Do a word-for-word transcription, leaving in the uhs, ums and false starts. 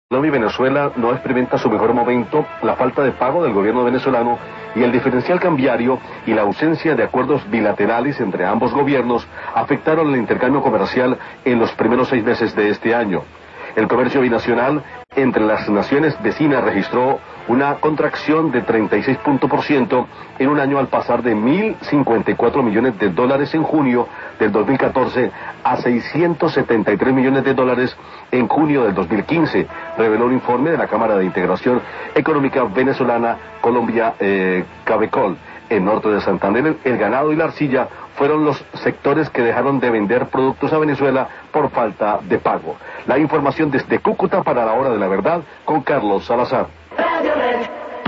Colombia y Venezuela no experimenta su mejor momento. La falta de pago del gobierno venezolano y el diferencial cambiario y la ausencia de acuerdos bilaterales entre ambos gobiernos afectaron el intercambio comercial en los primeros seis meses de este año. El comercio binacional entre las naciones vecinas registró una contracción de treinta y seis puntos por ciento en un año al pasar de mil cincuenta y cuatro millones de dólares en junio del dos mil catorce a seiscientos setenta y tres millones de dólares en junio del dos mil quince, reveló un informe de la Cámara de Integración Económica Venezolana Colombia eh, Cabecol. En norte de Santander, el ganado y la arcilla fueron los sectores que dejaron de vender productos a Venezuela por falta de pago. La información desde Cúcuta para la Hora de la Verdad con Carlos Salazar.